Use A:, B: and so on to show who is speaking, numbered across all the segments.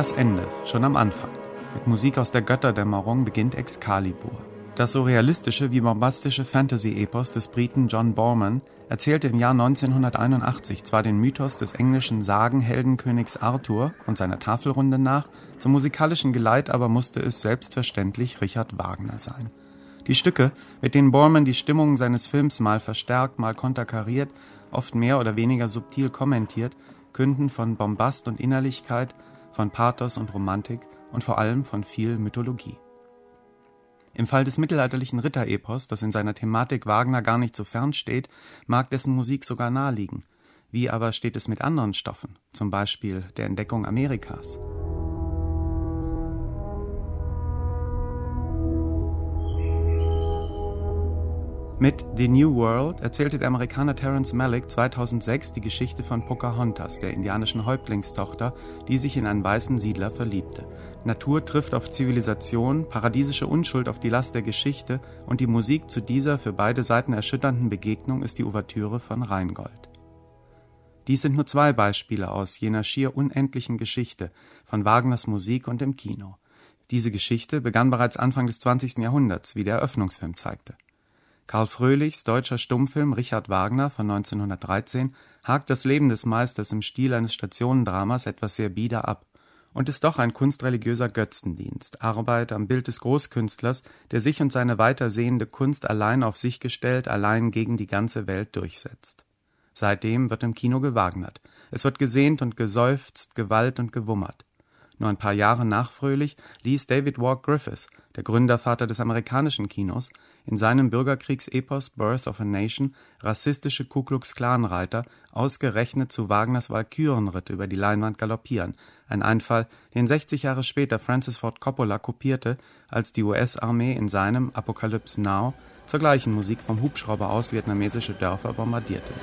A: Das Ende, schon am Anfang. Mit Musik aus der Götterdämmerung beginnt Excalibur. Das surrealistische wie bombastische Fantasy-Epos des Briten John Boorman erzählte im Jahr 1981 zwar den Mythos des englischen Sagenheldenkönigs Arthur und seiner Tafelrunde nach, zum musikalischen Geleit aber musste es selbstverständlich Richard Wagner sein. Die Stücke, mit denen Boorman die Stimmung seines Films mal verstärkt, mal konterkariert, oft mehr oder weniger subtil kommentiert, künden von Bombast und Innerlichkeit, von Pathos und Romantik und vor allem von viel Mythologie. Im Fall des mittelalterlichen Ritterepos, das in seiner Thematik Wagner gar nicht so fern steht, mag dessen Musik sogar naheliegen. Wie aber steht es mit anderen Stoffen, zum Beispiel der Entdeckung Amerikas? Mit The New World erzählte der Amerikaner Terrence Malick 2006 die Geschichte von Pocahontas, der indianischen Häuptlingstochter, die sich in einen weißen Siedler verliebte. Natur trifft auf Zivilisation, paradiesische Unschuld auf die Last der Geschichte und die Musik zu dieser für beide Seiten erschütternden Begegnung ist die Ouvertüre von Rheingold. Dies sind nur zwei Beispiele aus jener schier unendlichen Geschichte von Wagners Musik und dem Kino. Diese Geschichte begann bereits Anfang des 20. Jahrhunderts, wie der Eröffnungsfilm zeigte. Karl Fröhlichs deutscher Stummfilm Richard Wagner von 1913 hakt das Leben des Meisters im Stil eines Stationendramas etwas sehr bieder ab und ist doch ein kunstreligiöser Götzendienst, Arbeit am Bild des Großkünstlers, der sich und seine weitersehende Kunst allein auf sich gestellt, allein gegen die ganze Welt durchsetzt. Seitdem wird im Kino gewagnert. Es wird gesehnt und geseufzt, gewallt und gewummert. Nur ein paar Jahre nach Fröhlich ließ David Wark Griffiths, der Gründervater des amerikanischen Kinos, in seinem Bürgerkriegsepos Birth of a Nation rassistische Ku-Klux-Klan-Reiter ausgerechnet zu Wagners Walkürenritt über die Leinwand galoppieren, ein Einfall, den 60 Jahre später Francis Ford Coppola kopierte, als die US-Armee in seinem Apocalypse Now zur gleichen Musik vom Hubschrauber aus vietnamesische Dörfer bombardierte.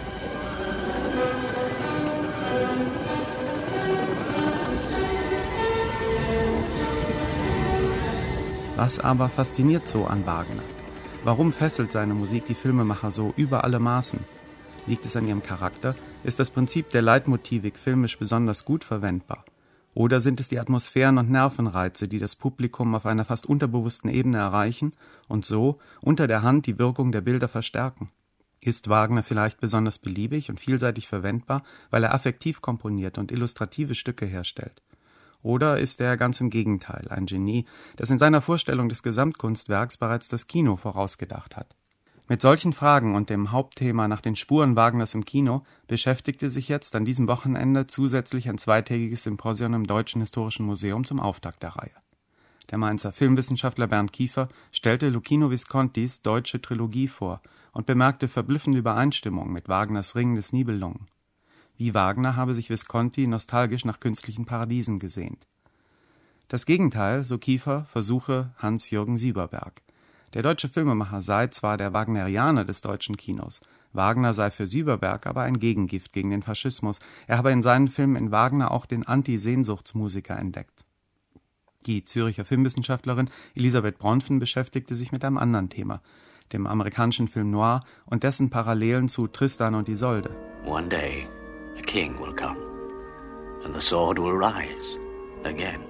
A: Was aber fasziniert so an Wagner? Warum fesselt seine Musik die Filmemacher so über alle Maßen? Liegt es an ihrem Charakter? Ist das Prinzip der Leitmotivik filmisch besonders gut verwendbar? Oder sind es die Atmosphären- und Nervenreize, die das Publikum auf einer fast unterbewussten Ebene erreichen und so unter der Hand die Wirkung der Bilder verstärken? Ist Wagner vielleicht besonders beliebig und vielseitig verwendbar, weil er affektiv komponiert und illustrative Stücke herstellt? Oder ist er ganz im Gegenteil ein Genie, das in seiner Vorstellung des Gesamtkunstwerks bereits das Kino vorausgedacht hat? Mit solchen Fragen und dem Hauptthema nach den Spuren Wagners im Kino beschäftigte sich jetzt an diesem Wochenende zusätzlich ein zweitägiges Symposium im Deutschen Historischen Museum zum Auftakt der Reihe. Der Mainzer Filmwissenschaftler Bernd Kiefer stellte Luchino Viscontis deutsche Trilogie vor und bemerkte verblüffende Übereinstimmung mit Wagners Ring des Nibelungen. Wie Wagner habe sich Visconti nostalgisch nach künstlichen Paradiesen gesehnt. Das Gegenteil, so Kiefer, versuche Hans-Jürgen Sieberberg. Der deutsche Filmemacher sei zwar der Wagnerianer des deutschen Kinos, Wagner sei für Sieberberg aber ein Gegengift gegen den Faschismus. Er habe in seinen Filmen in Wagner auch den Anti-Sehnsuchtsmusiker entdeckt. Die Züricher Filmwissenschaftlerin Elisabeth Bronfen beschäftigte sich mit einem anderen Thema, dem amerikanischen Film Noir und dessen Parallelen zu Tristan und Isolde.
B: One day a king will come and the sword will rise again.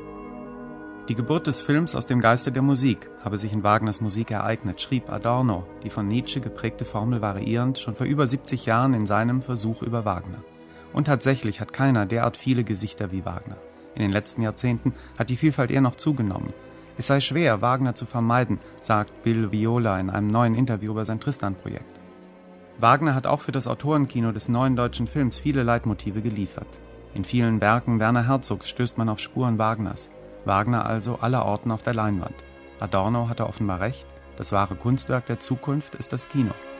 A: Die Geburt des Films aus dem Geiste der Musik habe sich in Wagners Musik ereignet, schrieb Adorno, die von Nietzsche geprägte Formel variierend, schon vor über 70 Jahren in seinem Versuch über Wagner. Und tatsächlich hat keiner derart viele Gesichter wie Wagner. In den letzten Jahrzehnten hat die Vielfalt eher noch zugenommen. Es sei schwer, Wagner zu vermeiden, sagt Bill Viola in einem neuen Interview über sein Tristan-Projekt. Wagner hat auch für das Autorenkino des neuen deutschen Films viele Leitmotive geliefert. In vielen Werken Werner Herzogs stößt man auf Spuren Wagners. Wagner also allerorten auf der Leinwand. Adorno hatte offenbar recht, das wahre Kunstwerk der Zukunft ist das Kino.